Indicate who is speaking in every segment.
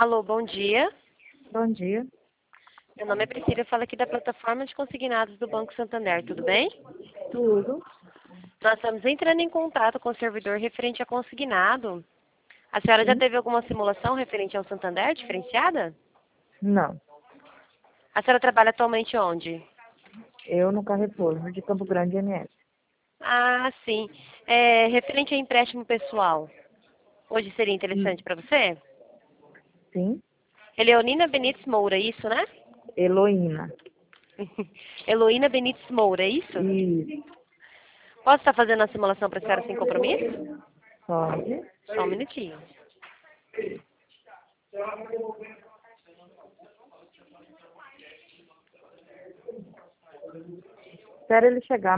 Speaker 1: Alô, bom dia.
Speaker 2: Bom dia.
Speaker 1: Meu nome é Priscila, eu falo aqui da plataforma de consignados do Banco Santander, tudo bem?
Speaker 2: Tudo?
Speaker 1: Nós estamos entrando em contato com o servidor referente a consignado. A senhora já
Speaker 2: Sim?
Speaker 1: teve alguma simulação referente ao Santander diferenciada?
Speaker 2: Não.
Speaker 1: A senhora trabalha atualmente onde?
Speaker 2: Eu no Carrefour, de Campo Grande, MS.
Speaker 1: Ah, sim. Referente a empréstimo pessoal. Hoje seria interessante para você?
Speaker 2: Sim?
Speaker 1: Eleonina Benites Moura, isso, né?
Speaker 2: Heloína.
Speaker 1: Heloína Benites Moura, é isso?
Speaker 2: E
Speaker 1: Posso estar fazendo a simulação para a senhora sem compromisso?
Speaker 2: pode.
Speaker 1: Só um minutinho.
Speaker 2: Espera ele chegar.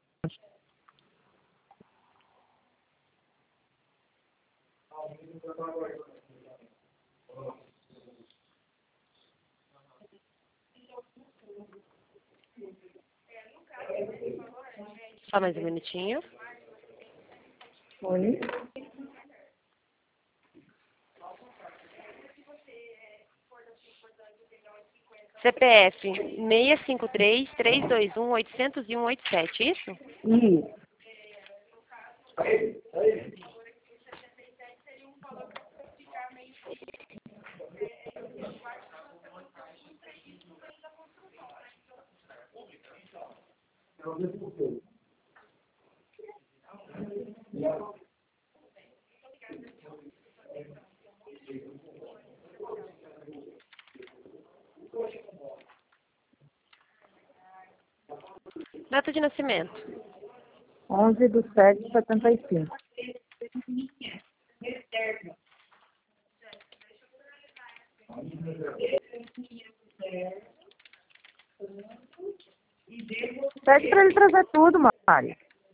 Speaker 1: Só mais um minutinho.
Speaker 2: Oi?
Speaker 1: CPF 653-321-801-87, isso?
Speaker 2: Isso.
Speaker 1: Data de nascimento.
Speaker 2: 11/7/75. Pede para ele trazer tudo, Mário.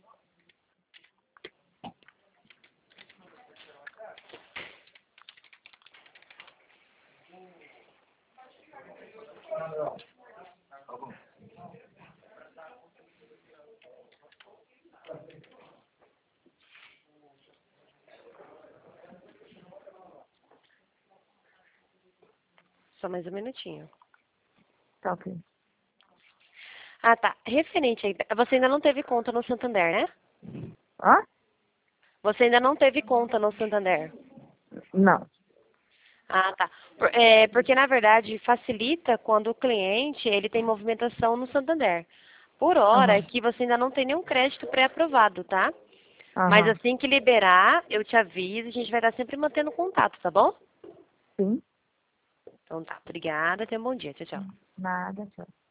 Speaker 1: Só mais um minutinho.
Speaker 2: Tá ok.
Speaker 1: Ah, tá. Referente aí, você ainda não teve conta no Santander, né?
Speaker 2: Hã?
Speaker 1: Você ainda não teve conta no Santander.
Speaker 2: Não.
Speaker 1: Ah, tá. Porque, na verdade, facilita quando o cliente ele tem movimentação no Santander. Por hora, é
Speaker 2: Aham.
Speaker 1: que você ainda não tem nenhum crédito pré-aprovado, tá? Mas
Speaker 2: Aham.
Speaker 1: assim que liberar, eu te aviso, a gente vai estar sempre mantendo contato, tá bom?
Speaker 2: Sim?
Speaker 1: Então tá, obrigada, tenha um bom dia. Tchau, tchau.
Speaker 2: Nada, tchau.